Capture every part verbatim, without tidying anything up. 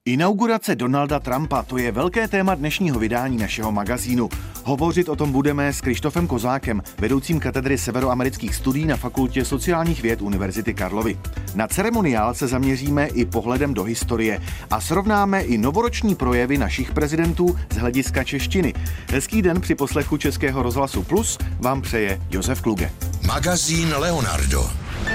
Inaugurace Donalda Trumpa, to je velké téma dnešního vydání našeho magazínu. Hovořit o tom budeme s Krištofem Kozákem, vedoucím katedry severoamerických studií na Fakultě sociálních věd Univerzity Karlovy. Na ceremoniál se zaměříme i pohledem do historie a srovnáme i novoroční projevy našich prezidentů z hlediska češtiny. Hezký den při poslechu Českého rozhlasu Plus vám přeje Josef Kluge. Magazín Leonardo.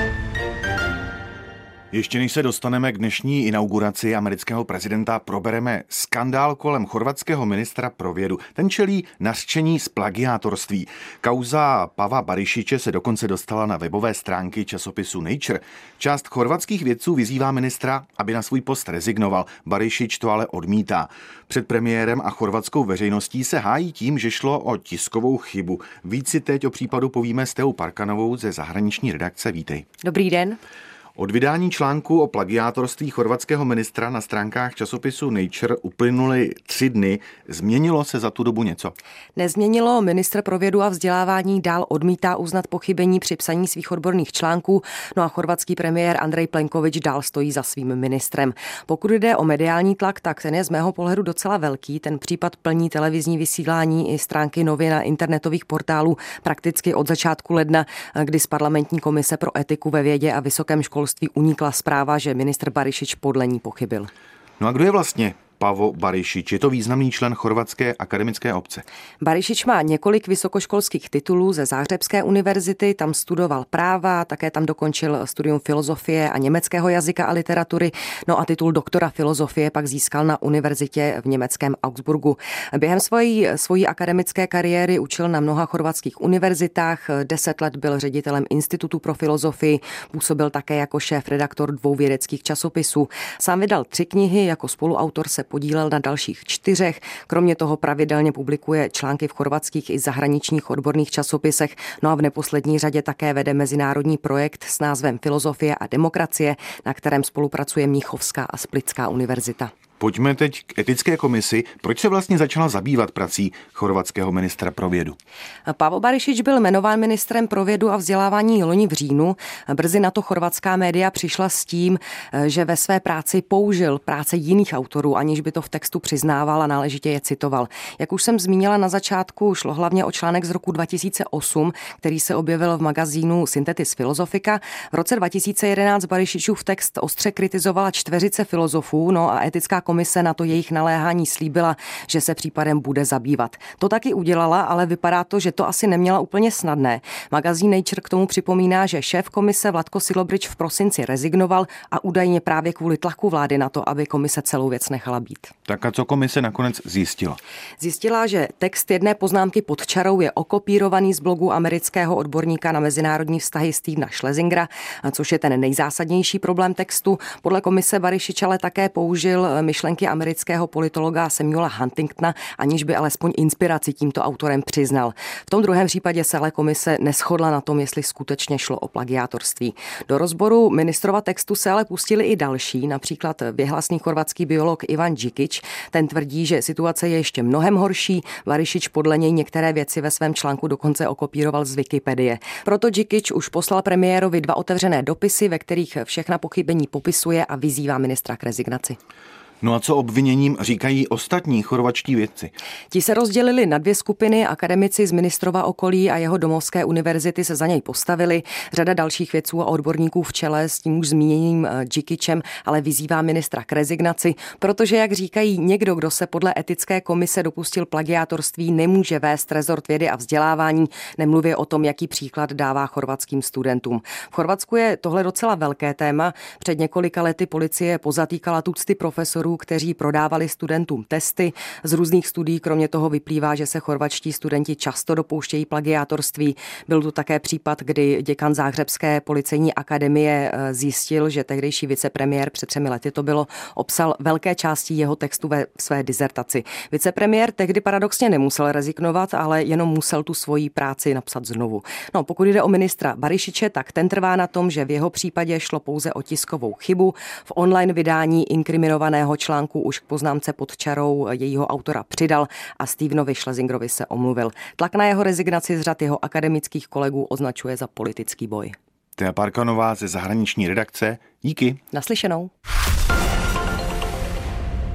Ještě než se dostaneme k dnešní inauguraci amerického prezidenta, probereme skandál kolem chorvatského ministra pro vědu. Ten čelí nařčení z plagiátorství. Kauza Pava Barišiče se dokonce dostala na webové stránky časopisu Nature. Část chorvatských vědců vyzývá ministra, aby na svůj post rezignoval. Barišič to ale odmítá. Před premiérem a chorvatskou veřejností se hájí tím, že šlo o tiskovou chybu. Víc si teď o případu povíme s Teou Parkanovou ze zahraniční redakce. Vítej. Dobrý den. Od vydání článku o plagiátorství chorvatského ministra na stránkách časopisu Nature uplynuly tři dny. Změnilo se za tu dobu něco? Nezměnilo. Ministr pro vědu a vzdělávání dál odmítá uznat pochybení při psaní svých odborných článků, no a chorvatský premiér Andrej Plenković dál stojí za svým ministrem. Pokud jde o mediální tlak, tak ten je z mého pohledu docela velký. Ten případ plní televizní vysílání i stránky novin a internetových portálů prakticky od začátku ledna, kdy z parlamentní komise pro etiku ve vědě a vysokém školství unikla zpráva, že ministr Barišič podle ní pochybil. No a kdo je vlastně Pavo Barišič? Je to významný člen chorvatské akademické obce. Barišič má několik vysokoškolských titulů ze Záhřebské univerzity, tam studoval práva, také tam dokončil studium filozofie a německého jazyka a literatury, no a titul doktora filozofie pak získal na univerzitě v německém Augsburgu. Během svojí, svojí akademické kariéry učil na mnoha chorvatských univerzitách, deset let byl ředitelem Institutu pro filozofii, působil také jako šéf-redaktor dvou vědeckých časopisů. Sám vydal tři knihy, jako spoluautor se podílel na dalších čtyřech. Kromě toho pravidelně publikuje články v chorvatských i zahraničních odborných časopisech. No a v neposlední řadě také vede mezinárodní projekt s názvem Filozofie a demokracie, na kterém spolupracuje Mnichovská a Splitská univerzita. Pojďme teď k etické komisi. Proč se vlastně začala zabývat prací chorvatského ministra pro vědu? Pavo Barišič byl jmenován ministrem pro vědu a vzdělávání loni v říjnu. Brzy na to chorvatská média přišla s tím, že ve své práci použil práce jiných autorů, aniž by to v textu přiznával a náležitě je citoval. Jak už jsem zmínila na začátku, šlo hlavně o článek z roku dva tisíce osm, který se objevil v magazínu Synthetis Philosophica. V roce dva tisíce jedenáct Barišičův text ostře kritizovala čtveřice filozofů, no a etická komise na to jejich naléhání slíbila, že se případem bude zabývat. To taky udělala, ale vypadá to, že to asi neměla úplně snadné. Magazín Nature k tomu připomíná, že šéf komise Vlatko Silobrich v prosinci rezignoval a údajně právě kvůli tlaku vlády na to, aby komise celou věc nechala být. Tak a co komise nakonec zjistila? Zjistila, že text jedné poznámky pod čarou je okopírovaný z blogu amerického odborníka na mezinárodní vztahy Stevena Schlesingera, což je ten nejzásadnější problém textu. Podle komise Barišič ale také použil myšlenky amerického politologa Samuela Huntingtona, aniž by alespoň inspiraci tímto autorem přiznal. V tom druhém případě se ale komise neshodla na tom, jestli skutečně šlo o plagiátorství. Do rozboru ministrova textu se ale pustili i další, například věhlasný chorvatský biolog Ivan Đikić. Ten tvrdí, že situace je ještě mnohem horší. Barišič podle něj některé věci ve svém článku dokonce okopíroval z Wikipedie. Proto Đikić už poslal premiérovi dva otevřené dopisy, ve kterých všechna pochybení popisuje a vyzývá ministra k rezignaci. No a co obviněním říkají ostatní chorvatští vědci? Ti se rozdělili na dvě skupiny, akademici z ministrova okolí a jeho domovské univerzity se za něj postavili. Řada dalších vědců a odborníků v čele s tím už zmíněným Đikićem ale vyzývá ministra k rezignaci, protože, jak říkají, někdo, kdo se podle etické komise dopustil plagiátorství, nemůže vést rezort vědy a vzdělávání, nemluvě o tom, jaký příklad dává chorvatským studentům. V Chorvatsku je tohle docela velké téma. Před několika lety policie pozatýkala tucty profesorů, kteří prodávali studentům testy. Z různých studií kromě toho vyplývá, že se chorvatští studenti často dopouštějí plagiátorství. Byl tu také případ, kdy děkan Záhřebské policejní akademie zjistil, že tehdejší vicepremiér, před třemi lety to bylo, obsal velké části jeho textu ve své dizertaci. Vicepremiér tehdy paradoxně nemusel rezignovat, ale jenom musel tu svoji práci napsat znovu. No, pokud jde o ministra Barišiče, tak ten trvá na tom, že v jeho případě šlo pouze o tiskovou chybu. V online vydání inkriminovaného článku už k poznámce pod čarou jejího autora přidal a Stevenovi Schlesingerovi se omluvil. Tlak na jeho rezignaci z řad jeho akademických kolegů označuje za politický boj. Tea Parkanová ze zahraniční redakce. Díky. Naslyšenou.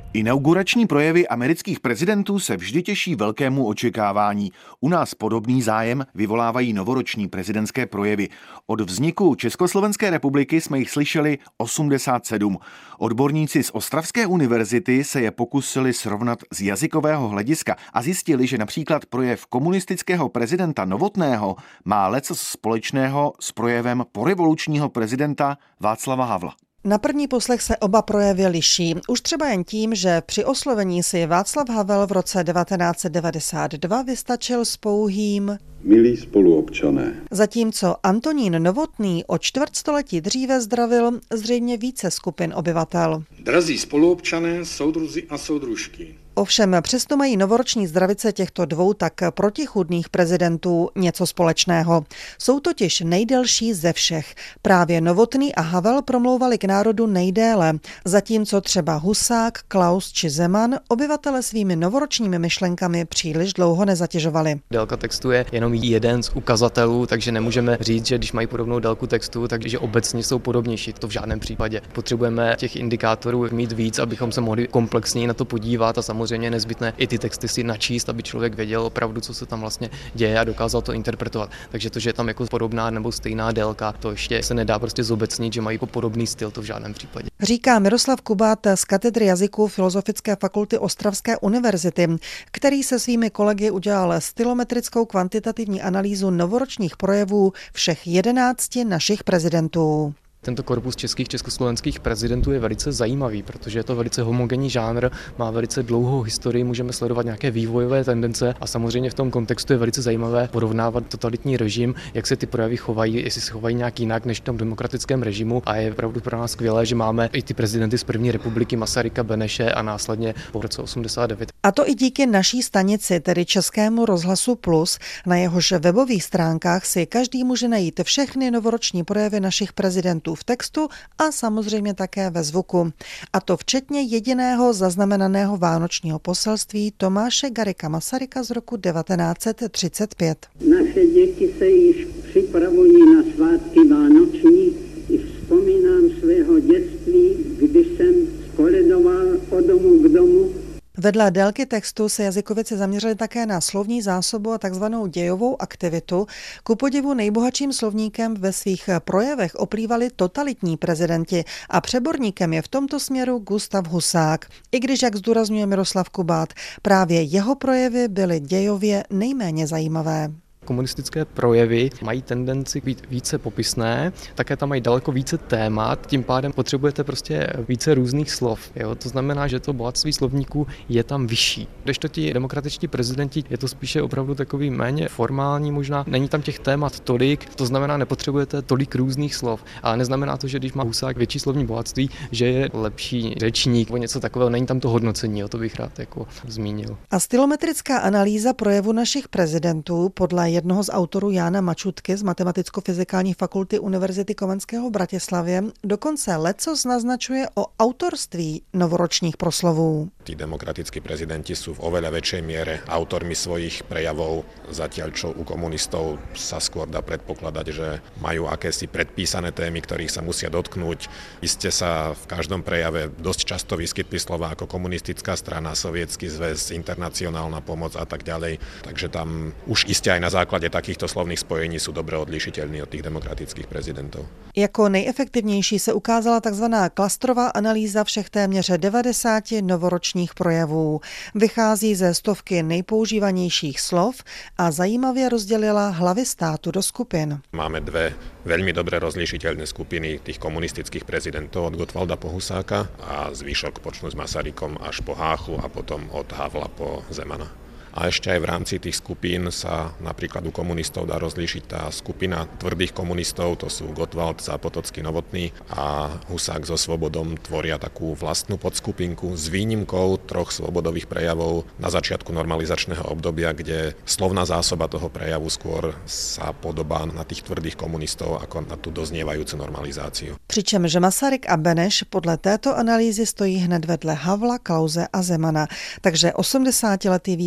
Inaugurační projevy amerických prezidentů se vždy těší velkému očekávání. U nás podobný zájem vyvolávají novoroční prezidentské projevy. Od vzniku Československé republiky jsme jich slyšeli osmdesát sedm. Odborníci z Ostravské univerzity se je pokusili srovnat z jazykového hlediska a zjistili, že například projev komunistického prezidenta Novotného má leco společného s projevem porevolučního prezidenta Václava Havla. Na první poslech se oba projevy liší. Už třeba jen tím, že při oslovení si Václav Havel v roce devatenáct set devadesát dva vystačil s pouhým milí spoluobčané. Zatímco Antonín Novotný o čtvrtstoletí dříve zdravil zřejmě více skupin obyvatel. Drazí spoluobčané, soudruzi a soudružky. Ovšem přesto mají novoroční zdravice těchto dvou tak protichůdných prezidentů něco společného. Jsou totiž nejdelší ze všech. Právě Novotný a Havel promlouvali k národu nejdéle, zatímco třeba Husák, Klaus či Zeman obyvatele svými novoročními myšlenkami příliš dlouho nezatěžovali. Délka textu je jenom jeden z ukazatelů, takže nemůžeme říct, že když mají podobnou délku textu, takže obecně jsou podobnější. To v žádném případě. Potřebujeme těch indikátorů mít víc, abychom se mohli komplexněji na to podívat a samozřejmě je nezbytné i ty texty si načíst, aby člověk věděl opravdu, co se tam vlastně děje a dokázal to interpretovat. Takže to, že je tam jako podobná nebo stejná délka, to ještě se nedá prostě zobecnit, že mají jako podobný styl, to v žádném případě. Říká Miroslav Kubát z katedry jazyků Filozofické fakulty Ostravské univerzity, který se svými kolegy udělal stylometrickou kvantitativní analýzu novoročních projevů všech jedenácti našich prezidentů. Tento korpus českých československých prezidentů je velice zajímavý, protože je to velice homogenní žánr, má velice dlouhou historii, můžeme sledovat nějaké vývojové tendence a samozřejmě v tom kontextu je velice zajímavé porovnávat totalitní režim, jak se ty projevy chovají, jestli se chovají nějak jinak než v tom demokratickém režimu a je opravdu pro nás skvělé, že máme i ty prezidenty z první republiky Masaryka, Beneše a následně po roce osmdesát devět. A to i díky naší stanici, tedy Českému rozhlasu Plus, na jehož webových stránkách si každý může najít všechny novoroční projevy našich prezidentů v textu a samozřejmě také ve zvuku. A to včetně jediného zaznamenaného vánočního poselství Tomáše Garrigua Masaryka z roku devatenáct set třicet pět. Naše děti se již připravují na svátky vánoční. I vzpomínám svého dětství, kdy jsem koledoval od domu k domu. Vedle délky textu se jazykovědci zaměřili také na slovní zásobu a takzvanou dějovou aktivitu. Ku podivu nejbohatším slovníkem ve svých projevech oplývali totalitní prezidenti a přeborníkem je v tomto směru Gustav Husák. I když, jak zdůrazňuje Miroslav Kubát, právě jeho projevy byly dějově nejméně zajímavé. Komunistické projevy mají tendenci být více popisné, také tam mají daleko více témat, tím pádem potřebujete prostě více různých slov. Jo? To znamená, že to bohatství slovníků je tam vyšší. Kdežto ti demokratičtí prezidenti je to spíše opravdu takový méně formální, možná není tam těch témat tolik, to znamená, nepotřebujete tolik různých slov. Ale neznamená to, že když má Husák větší slovní bohatství, že je lepší řečník nebo něco takového, není tam to hodnocení, jo? To bych rád jako zmínil. A stylometrická analýza projevu našich prezidentů podle jednoho z autorů Jána Mačutky z Matematicko-fyzikální fakulty Univerzity Komenského v Bratislavě dokonce lecos naznačuje o autorství novoročních proslovů. Tí demokratickí prezidenti sú v oveľa väčšej miere autormi svojich prejavov, zatiaľ čo u komunistov sa skôr dá predpokladať, že majú akési predpísané témy, ktorých sa musia dotknúť. Iste sa v každom prejave dosť často vyskytli slová ako komunistická strana, Sovietsky zväz, internacionálna pomoc a tak ďalej. Takže tam už iste aj na základe takýchto slovných spojení sú dobre odlišiteľní od tých demokratických prezidentov. Jako nejefektivnější se ukázala takzvaná klastrová analýza všech téměř devadesáti novoročních projevů. Vychází ze stovky nejpoužívanějších slov a zajímavě rozdělila hlavy státu do skupin. Máme dve veľmi dobre rozlišiteľné skupiny tých komunistických prezidentov od Gottwalda po Husáka a zvyšok počnú s Masarykom až po Háchu a potom od Havla po Zemana. A ešte aj v rámci tých skupín sa napríklad u komunistov dá rozlíšiť tá skupina tvrdých komunistov, to sú Gottwald, Zápotocký, Novotný a Husák so Svobodom tvoria takú vlastnú podskupinku s výnimkou troch svobodových prejavov na začiatku normalizačného obdobia, kde slovná zásoba toho prejavu skôr sa podobá na tých tvrdých komunistov ako na tú doznievajúcu normalizáciu. Přičemž Masaryk a Beneš podle této analýzy stojí hned vedle Havla, Klause a Zemana. Takže osmdesátiletý vývoj Češ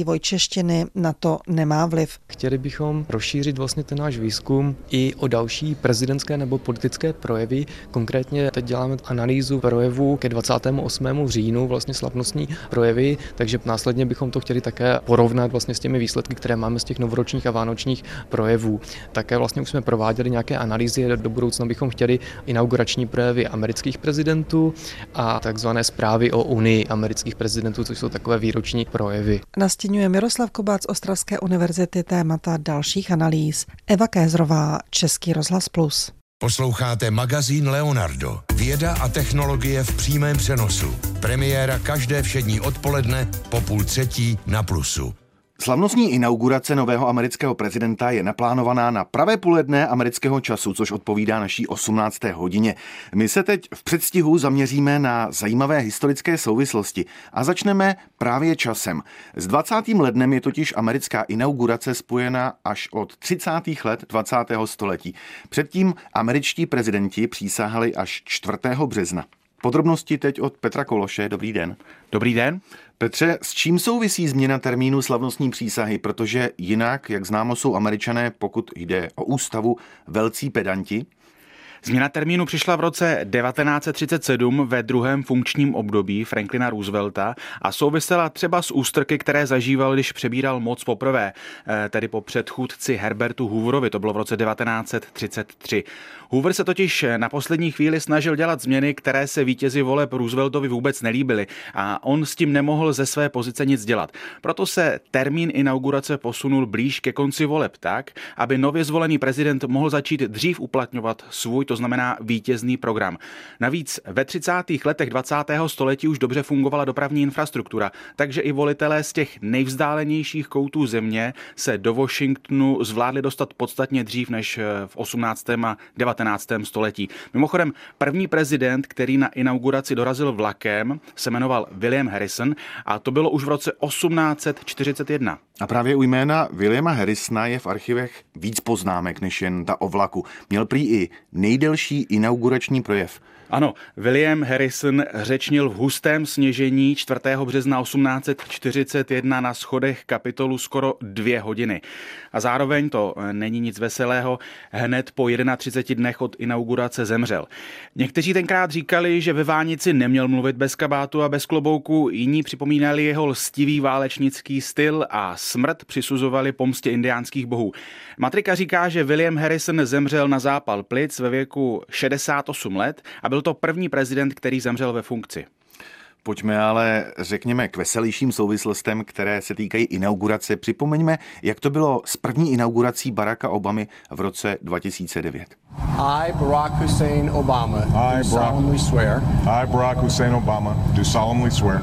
češtiny na to nemá vliv. Chtěli bychom rozšířit vlastně ten náš výzkum i o další prezidentské nebo politické projevy. Konkrétně teď děláme analýzu projevů ke dvacátému osmému říjnu, vlastně slavnostní projevy, takže následně bychom to chtěli také porovnat vlastně s těmi výsledky, které máme z těch novoročních a vánočních projevů. Také vlastně už jsme prováděli nějaké analýzy, do budoucna bychom chtěli inaugurační projevy amerických prezidentů a takzvané zprávy o unii amerických prezidentů, což jsou takové výroční projevy. Nastěňuje Miroslav Kobác z Ostravské univerzity témata dalších analýz. Eva Kézrová, Český rozhlas Plus. Posloucháte magazín Leonardo. Věda a technologie v přímém přenosu. Premiéra každé všední odpoledne po půl třetí na Plusu. Slavnostní inaugurace nového amerického prezidenta je naplánovaná na pravé poledne amerického času, což odpovídá naší osmnácté hodině. My se teď v předstihu zaměříme na zajímavé historické souvislosti a začneme právě časem. S dvacátým lednem je totiž americká inaugurace spojena až od třicátých let dvacátého století. Předtím američtí prezidenti přísahali až čtvrtého března. Podrobnosti teď od Petra Kološe. Dobrý den. Dobrý den. Petře, s čím souvisí změna termínu slavnostní přísahy? Protože jinak, jak známo, jsou Američané, pokud jde o ústavu, velcí pedanti. Změna termínu přišla v roce devatenáct set třicet sedm ve druhém funkčním období Franklina Roosevelta a souvisela třeba s ústrky, které zažíval, když přebíral moc poprvé, tedy po předchůdci Herbertu Hooverovi, to bylo v roce devatenáct set třicet tři. Hoover se totiž na poslední chvíli snažil dělat změny, které se vítězi voleb Rooseveltovi vůbec nelíbily a on s tím nemohl ze své pozice nic dělat. Proto se termín inaugurace posunul blíž ke konci voleb tak, aby nově zvolený prezident mohl začít dřív uplatňovat svůj, to znamená vítězný program. Navíc ve třicátých letech dvacátého století už dobře fungovala dopravní infrastruktura, takže i volitelé z těch nejvzdálenějších koutů země se do Washingtonu zvládli dostat podstatně dřív než v osmnáctém a devatenáctém století. Mimochodem, první prezident, který na inauguraci dorazil vlakem, se jmenoval William Harrison a to bylo už v roce osmnáct set čtyřicet jedna. A právě u jména Williama Harrisona je v archivech víc poznámek než jen ta o vlaku. Měl prý i nejdelší inaugurační projev. Ano, William Harrison řečnil v hustém sněžení čtvrtého března osmnáct set čtyřicet jedna na schodech Kapitolu skoro dvě hodiny. A zároveň, to není nic veselého, hned po třiceti jedna dnech od inaugurace zemřel. Někteří tenkrát říkali, že ve Vánici neměl mluvit bez kabátu a bez klobouku, jiní připomínali jeho lstivý válečnický styl a smrt přisuzovali pomstě indiánských bohů. Matrika říká, že William Harrison zemřel na zápal plic ve věku šedesát osm let a byl to první prezident, který zemřel ve funkci. Pojďme ale, řekněme, k veselějším souvislostem, které se týkají inaugurace. Připomeňme, jak to bylo s první inaugurací Baracka Obamy v roce dva tisíce devět. I, Barack Hussein Obama, do solemnly swear. I, Barack Hussein Obama, do solemnly swear.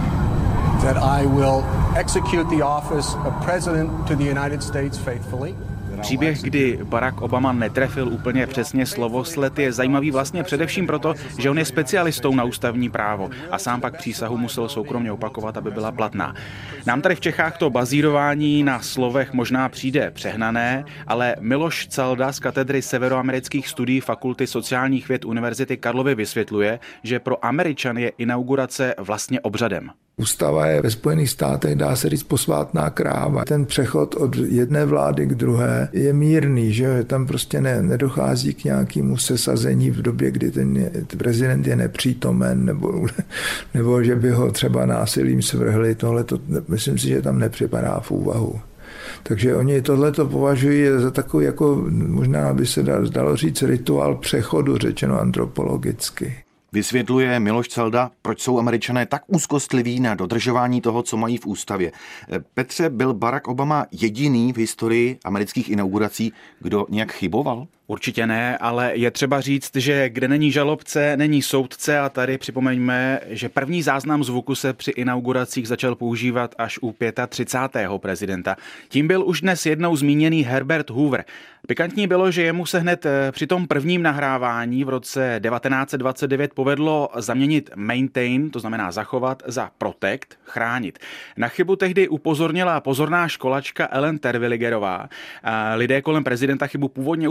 That I will execute the office of President to the United States faithfully. Příběh, kdy Barack Obama netrefil úplně přesně slovosled, je zajímavý vlastně především proto, že on je specialistou na ústavní právo a sám pak přísahu musel soukromně opakovat, aby byla platná. Nám tady v Čechách to bazírování na slovech možná přijde přehnané, ale Miloš Calda z katedry severoamerických studií Fakulty sociálních věd Univerzity Karlovy vysvětluje, že pro Američany je inaugurace vlastně obřadem. Ústava je ve Spojených státech, dá se říct, posvátná kráva. Ten přechod od jedné vlády k druhé je mírný, že tam prostě ne, nedochází k nějakému sesazení v době, kdy ten prezident je nepřítomen, nebo, nebo že by ho třeba násilím svrhli. Tohle to, myslím si, že tam nepřipadá v úvahu. Takže oni tohleto považují za takový, jako možná by se dalo říct, rituál přechodu, řečeno antropologicky. Vysvětluje Miloš Calda, proč jsou Američané tak úzkostliví na dodržování toho, co mají v ústavě. Petře, byl Barack Obama jediný v historii amerických inaugurací, kdo nějak chyboval? Určitě ne, ale je třeba říct, že kde není žalobce, není soudce a tady připomeňme, že první záznam zvuku se při inauguracích začal používat až u třicátého pátého prezidenta. Tím byl už dnes jednou zmíněný Herbert Hoover. Pikantní bylo, že jemu se hned při tom prvním nahrávání v roce devatenáct set dvacet devět povedlo zaměnit maintain, to znamená zachovat, za protect, chránit. Na chybu tehdy upozornila pozorná školačka Ellen Terwilligerová. Lidé kolem prezidenta chybu původně uznat nechtěli,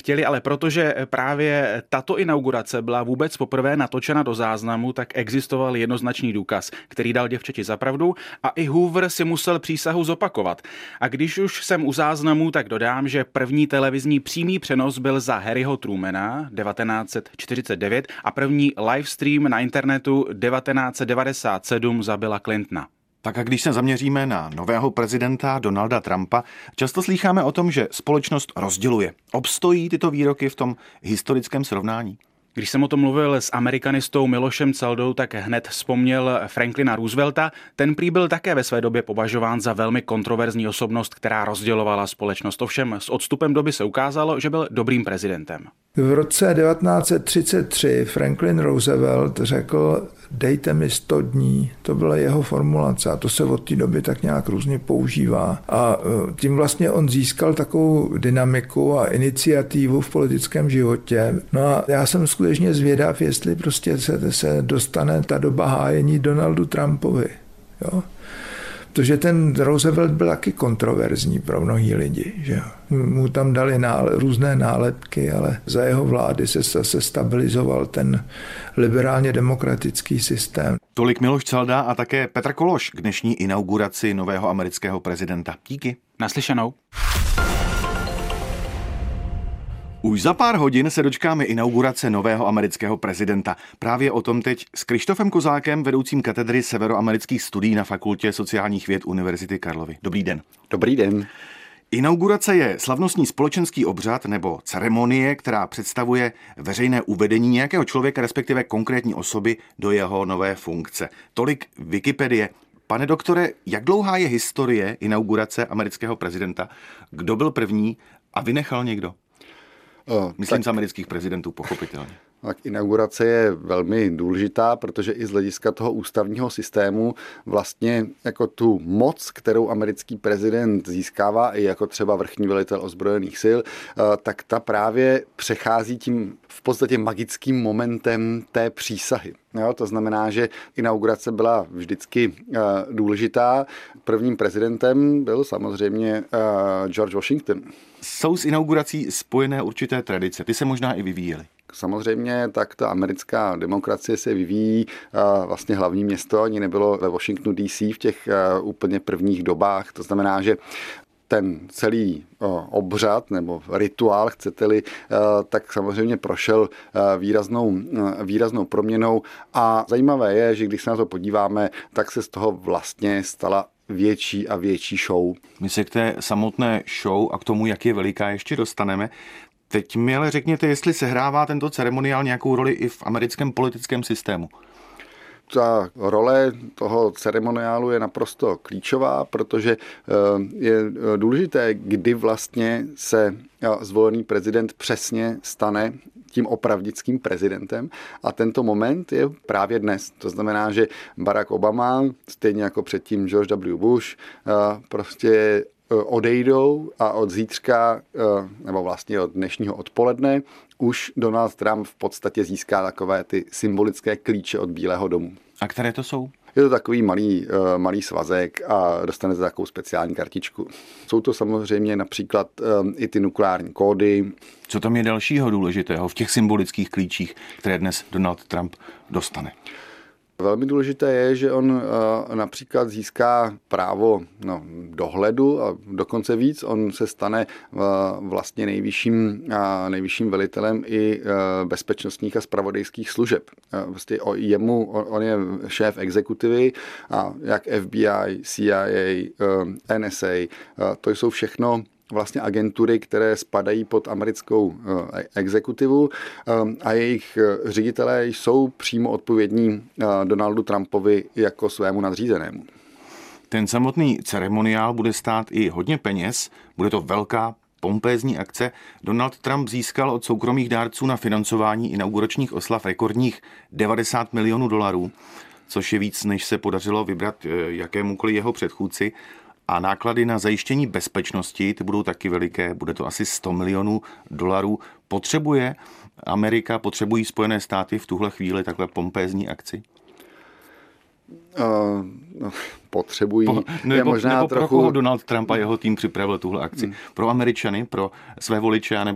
nechtěli, ale protože právě tato inaugurace byla vůbec poprvé natočena do záznamu, tak existoval jednoznačný důkaz, který dal děvčeti za pravdu a i Hoover si musel přísahu zopakovat. A když už jsem u záznamu, tak dodám, že první televizní přímý přenos byl za Harryho Trumana devatenáct set čtyřicet devět a první livestream na internetu devatenáct set devadesát sedm za Billa Clintona. Tak a když se zaměříme na nového prezidenta Donalda Trumpa, často slýcháme o tom, že společnost rozděluje. Obstojí tyto výroky v tom historickém srovnání? Když jsem o tom mluvil s amerikanistou Milošem Celdou, tak hned vzpomněl Franklina Roosevelta. Ten prý byl také ve své době považován za velmi kontroverzní osobnost, která rozdělovala společnost. Ovšem s odstupem doby se ukázalo, že byl dobrým prezidentem. V roce devatenáct set třicet tři Franklin Roosevelt řekl, dejte mi sto dní. To byla jeho formulace a to se od té doby tak nějak různě používá. A tím vlastně on získal takovou dynamiku a iniciativu v politickém životě. No a já jsem skutečně zvědav, jestli prostě se, se dostane ta doba hájení Donaldu Trumpovi. Jo? Protože ten Roosevelt byl taky kontroverzní pro mnohý lidi. Že? Mu tam dali nále, různé nálepky, ale za jeho vlády se zase stabilizoval ten liberálně demokratický systém. Tolik Miloš Celda a také Petr Kološ k dnešní inauguraci nového amerického prezidenta. Díky. Naslyšenou. Už za pár hodin se dočkáme inaugurace nového amerického prezidenta. Právě o tom teď s Krištofem Kozákem, vedoucím katedry severoamerických studií na Fakultě sociálních věd Univerzity Karlovy. Dobrý den. Dobrý den. Inaugurace je slavnostní společenský obřad nebo ceremonie, která představuje veřejné uvedení nějakého člověka, respektive konkrétní osoby do jeho nové funkce. Tolik Wikipedie. Pane doktore, jak dlouhá je historie inaugurace amerického prezidenta? Kdo byl první a vynechal někdo? Uh, Myslím tak, z amerických prezidentů, pochopitelně. Tak inaugurace je velmi důležitá, protože i z hlediska toho ústavního systému vlastně jako tu moc, kterou americký prezident získává i jako třeba vrchní velitel ozbrojených sil, tak ta právě přechází tím v podstatě magickým momentem té přísahy. Jo, to znamená, že inaugurace byla vždycky uh, důležitá. Prvním prezidentem byl samozřejmě uh, George Washington. Jsou s inaugurací spojené určité tradice, ty se možná i vyvíjely. Samozřejmě, tak ta americká demokracie se vyvíjí, uh, vlastně hlavní město ani nebylo ve Washingtonu D C v těch uh, úplně prvních dobách, to znamená, že ten celý obřad nebo rituál, chcete-li, tak samozřejmě prošel výraznou, výraznou proměnou a zajímavé je, že když se na to podíváme, tak se z toho vlastně stala větší a větší show. My se k té samotné show a k tomu, jak je veliká, ještě dostaneme. Teď mi ale řekněte, jestli sehrává tento ceremoniál nějakou roli i v americkém politickém systému. Ta role toho ceremoniálu je naprosto klíčová, protože je důležité, kdy vlastně se zvolený prezident přesně stane tím opravdickým prezidentem a tento moment je právě dnes. To znamená, že Barack Obama, stejně jako předtím George W. Bush, prostě odejdou a od zítřka, nebo vlastně od dnešního odpoledne, už Donald Trump v podstatě získá takové ty symbolické klíče od Bílého domu. A které to jsou? Je to takový malý, malý svazek a dostanete takovou speciální kartičku. Jsou to samozřejmě například i ty nukleární kódy. Co tam je dalšího důležitého v těch symbolických klíčích, které dnes Donald Trump dostane? Velmi důležité je, že on uh, například získá právo no, dohledu a dokonce víc. On se stane uh, vlastně nejvyšším, uh, nejvyšším velitelem i uh, bezpečnostních a zpravodajských služeb. Uh, vlastně o jemu, on, on je šéf exekutivy a jak F B I, C I A, uh, N S A, uh, to jsou všechno vlastně agentury, které spadají pod americkou exekutivu a jejich ředitelé jsou přímo odpovědní Donaldu Trumpovi jako svému nadřízenému. Ten samotný ceremoniál bude stát i hodně peněz, bude to velká pompézní akce. Donald Trump získal od soukromých dárců na financování inauguračních oslav rekordních devadesát milionů dolarů, což je víc, než se podařilo vybrat jakémukoliv jeho předchůdci. A náklady na zajištění bezpečnosti, ty budou taky veliké, bude to asi sto milionů dolarů. Potřebuje Amerika, potřebují Spojené státy v tuhle chvíli takhle pompézní akci? Uh, no, potřebují. Po, nebo, je možná nebo trochu... pro koho Donald Trump a jeho tým připravil tuhle akci? Hmm. Pro Američany, pro své voliče, nebo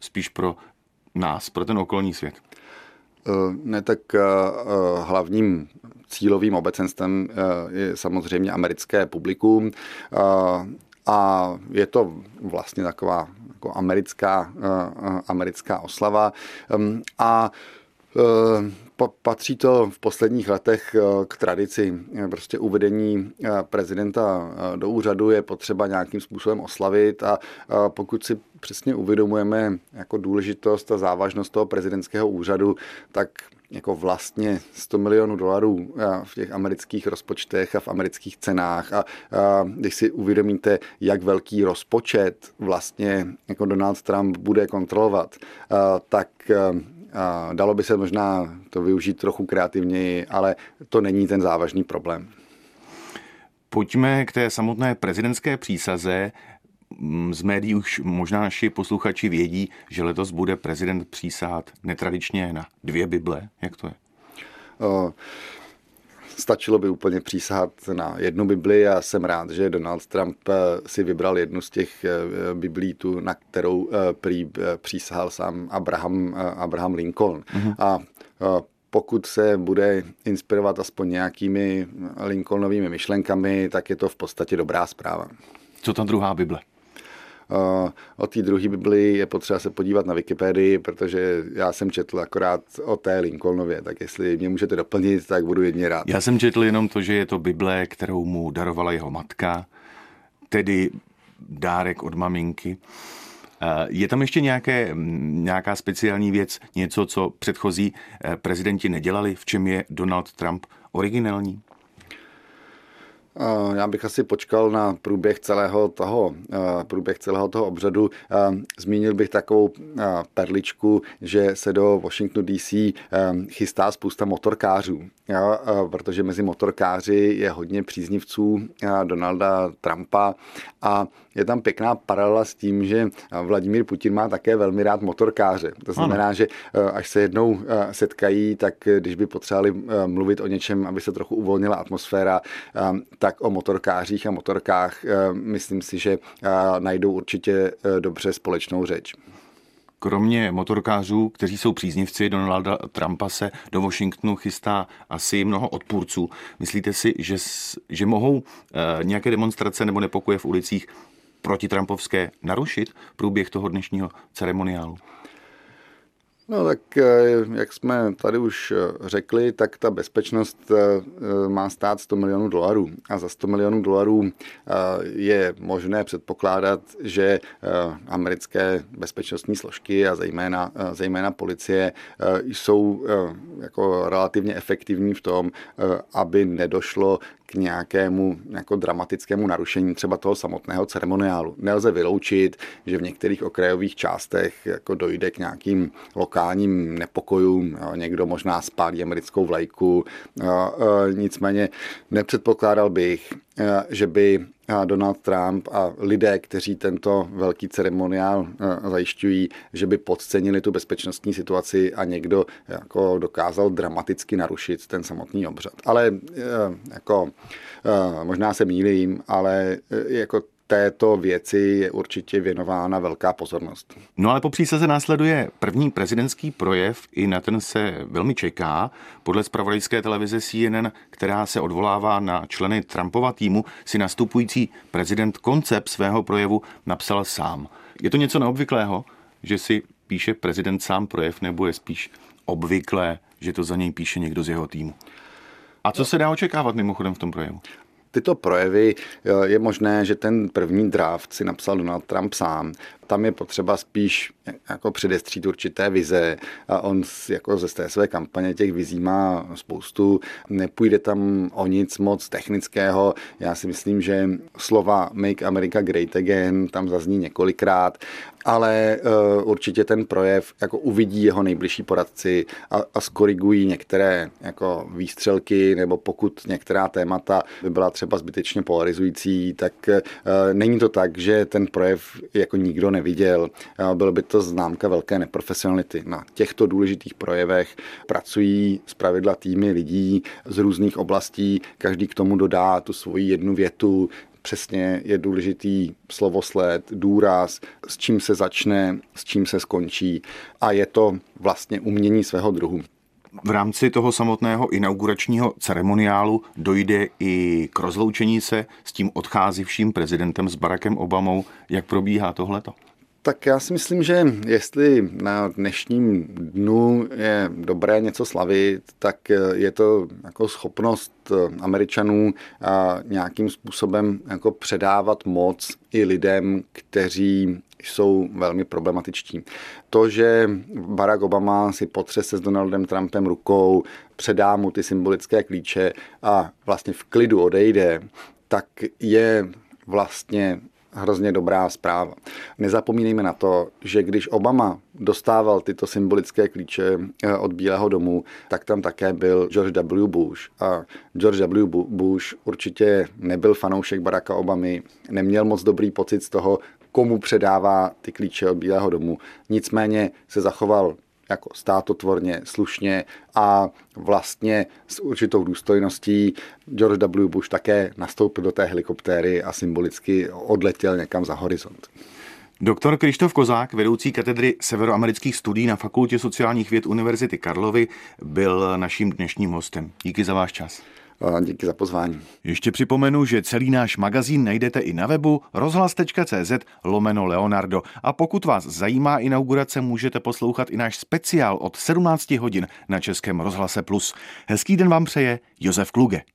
spíš pro nás, pro ten okolní svět? Ne, tak hlavním cílovým obecenstvem je samozřejmě americké publikum a je to vlastně taková jako americká, americká oslava a patří to v posledních letech k tradici. Prostě uvedení prezidenta do úřadu je potřeba nějakým způsobem oslavit a pokud si přesně uvědomujeme jako důležitost a závažnost toho prezidentského úřadu, tak jako vlastně sto milionů dolarů v těch amerických rozpočtech a v amerických cenách a, a když si uvědomíte, jak velký rozpočet vlastně jako Donald Trump bude kontrolovat, a, tak a dalo by se možná to využít trochu kreativněji, ale to není ten závažný problém. Pojďme k té samotné prezidentské přísaze. Z médií už možná naši posluchači vědí, že letos bude prezident přísahat netradičně na dvě Bible. Jak to je? O, stačilo by úplně přísahat na jednu Bibli a jsem rád, že Donald Trump si vybral jednu z těch biblí, tu, na kterou prý přísahal sám Abraham, Abraham Lincoln. Mm-hmm. A pokud se bude inspirovat aspoň nějakými Lincolnovými myšlenkami, tak je to v podstatě dobrá zpráva. Co ta druhá Bible? Uh, o té druhé Bibli je potřeba se podívat na Wikipedii, protože já jsem četl akorát o té Lincolnově, tak jestli mě můžete doplnit, tak budu jedně rád. Já jsem četl jenom to, že je to Bible, kterou mu darovala jeho matka, tedy dárek od maminky. Uh, je tam ještě nějaké, nějaká speciální věc, něco, co předchozí prezidenti nedělali, v čem je Donald Trump originální? Já bych asi počkal na průběh celého toho, průběh celého toho obřadu. Zmínil bych takovou perličku, že se do Washingtonu D C chystá spousta motorkářů, jo, protože mezi motorkáři je hodně příznivců Donalda Trumpa a je tam pěkná paralela s tím, že Vladimír Putin má také velmi rád motorkáře. To znamená, ano. že až se jednou setkají, tak když by potřebovali mluvit o něčem, aby se trochu uvolnila atmosféra, tak o motorkářích a motorkách myslím si, že najdou určitě dobře společnou řeč. Kromě motorkářů, kteří jsou příznivci Donalda Trumpa, se do Washingtonu chystá asi mnoho odpůrců. Myslíte si, že, že mohou nějaké demonstrace nebo nepokoje v ulicích protitrampovské narušit průběh toho dnešního ceremoniálu? No tak, jak jsme tady už řekli, tak ta bezpečnost má stát sto milionů dolarů a za sto milionů dolarů je možné předpokládat, že americké bezpečnostní složky a zejména, zejména policie jsou jako relativně efektivní v tom, aby nedošlo k nějakému jako dramatickému narušení třeba toho samotného ceremoniálu. Nelze vyloučit, že v některých okrajových částech jako dojde k nějakým lokálním nepokojům, jo, někdo možná spálí americkou vlajku, jo, nicméně nepředpokládal bych, že by Donald Trump a lidé, kteří tento velký ceremoniál zajišťují, že by podcenili tu bezpečnostní situaci a někdo jako dokázal dramaticky narušit ten samotný obřad. Ale jako možná se mýlím, ale jako této věci je určitě věnována velká pozornost. No ale po přísaze následuje první prezidentský projev, i na ten se velmi čeká. Podle zpravodajské televize C N N, která se odvolává na členy Trumpova týmu, si nastupující prezident koncept svého projevu napsal sám. Je to něco neobvyklého, že si píše prezident sám projev, nebo je spíš obvyklé, že to za něj píše někdo z jeho týmu? A co se dá očekávat mimochodem v tom projevu? Tyto projevy je možné, že ten první draft si napsal Donald Trump sám. Tam je potřeba spíš jako předestřít určité vize a on jako ze té své kampaně těch vizí má spoustu. Nepůjde tam o nic moc technického. Já si myslím, že slova Make America Great Again tam zazní několikrát, ale uh, určitě ten projev jako uvidí jeho nejbližší poradci a, a skorigují některé jako výstřelky, nebo pokud některá témata by byla třeba zbytečně polarizující, tak uh, není to tak, že ten projev jako nikdo neviděl. Bylo by to známka velké neprofesionality. Na těchto důležitých projevech pracují zpravidla týmy lidí z různých oblastí, každý k tomu dodá tu svoji jednu větu, přesně je důležitý slovosled, důraz, s čím se začne, s čím se skončí a je to vlastně umění svého druhu. V rámci toho samotného inauguračního ceremoniálu dojde i k rozloučení se s tím odcházivším prezidentem, s Barackem Obamou. Jak probíhá tohleto? Tak já si myslím, že jestli na dnešním dnu je dobré něco slavit, tak je to jako schopnost Američanů nějakým způsobem jako předávat moc i lidem, kteří jsou velmi problematičtí. To, že Barack Obama si potřese s Donaldem Trumpem rukou, předá mu ty symbolické klíče a vlastně v klidu odejde, tak je vlastně hrozně dobrá zpráva. Nezapomínejme na to, že když Obama dostával tyto symbolické klíče od Bílého domu, tak tam také byl George W. Bush. A George W. Bush určitě nebyl fanoušek Baracka Obamy, neměl moc dobrý pocit z toho, komu předává ty klíče od Bílého domu. Nicméně se zachoval jako státotvorně, slušně a vlastně s určitou důstojností. George W. Bush také nastoupil do té helikoptéry a symbolicky odletěl někam za horizont. Doktor Krištof Kozák, vedoucí katedry severoamerických studií na Fakultě sociálních věd Univerzity Karlovy, byl naším dnešním hostem. Díky za váš čas. Díky za pozvání. Ještě připomenu, že celý náš magazín najdete i na webu rozhlas tečka cé zet lomeno Leonardo. A pokud vás zajímá inaugurace, můžete poslouchat i náš speciál od sedmnáct hodin na Českém rozhlase Plus. Hezký den vám přeje Josef Kluge.